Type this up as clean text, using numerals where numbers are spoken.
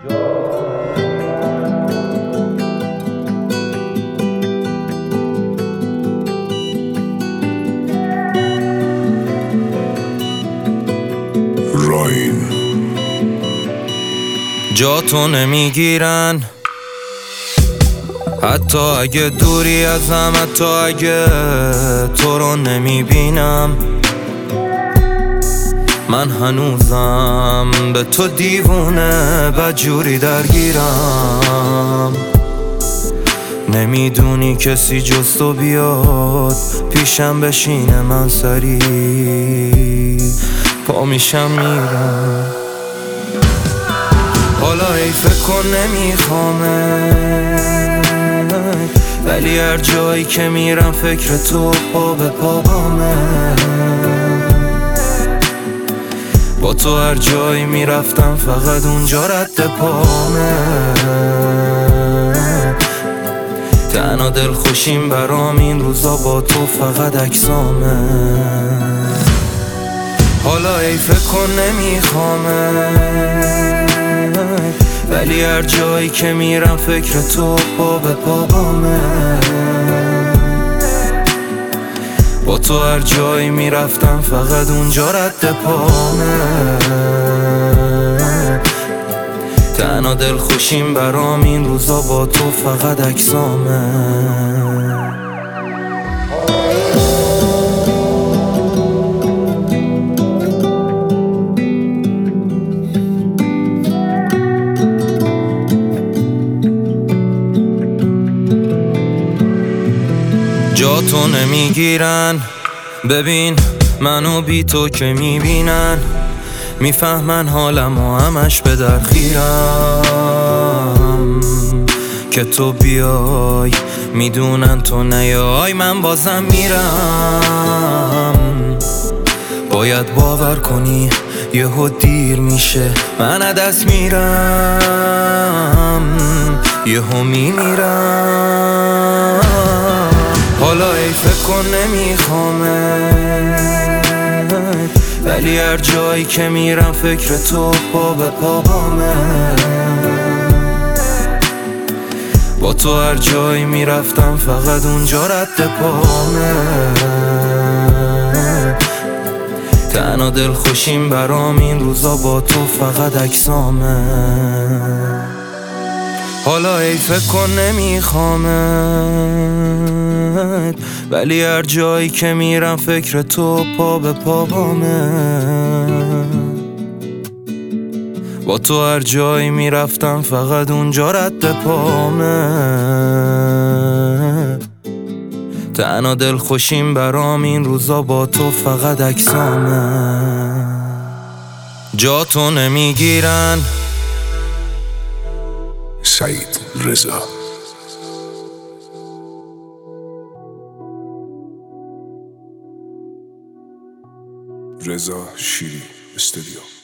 جا تو نمیگیرن حتی اگه دوری ازم، حتی اگه تو رو نمیبینم. من هنوزم به تو دیوونه بدجوری درگیرم. نمیدونی کسی جز تو بیاد پیشم بشینه، من سری پا میشم میرم. حالا ای فکر کن نمیخوامت، ولی هر جایی که میرم فکر تو پا به پا بامه. با تو هر جایی میرفتم فقط اونجا رد پامه. تنها دل خوشیم برام این روزا با تو فقط عکسامه. حالا ای فکر کن نمیخوامت، ولی هر جایی که میرم فکر تو پا به پا بامه. با تو هر جایی میرفتم فقط اونجا رد پامه. تنها دل خوشیم برام این روزا با تو فقط عکسامه. جا تو نمیگیرن، ببین منو بی تو که میبینن، میفهمن حالم و همش به درخیرم. که تو بیای میدونن تو نیای من بازم میرم. باید باور کنی یهو دیر میشه، من از دست میرم، یهو میمیرم. حالا ای فکر کن نمیخوامت، ولی هر جایی که میرم فکر تو پا به پا بامه. با تو هر جایی میرفتم فقط اونجا رد پامه. تنها دل خوشیم برام این روزا با تو فقط عکسامه. حالا ای فکر کن نمیخوامت، ولی هر جایی که میرم فکر تو پا به پا بامه. با تو هر جایی میرفتم فقط اونجا رد پامه. تنها دل خوشیم برام این روزا با تو فقط عکسامه. جا تو نمیگیرن. سعید رضا. رضا شیری استودیو.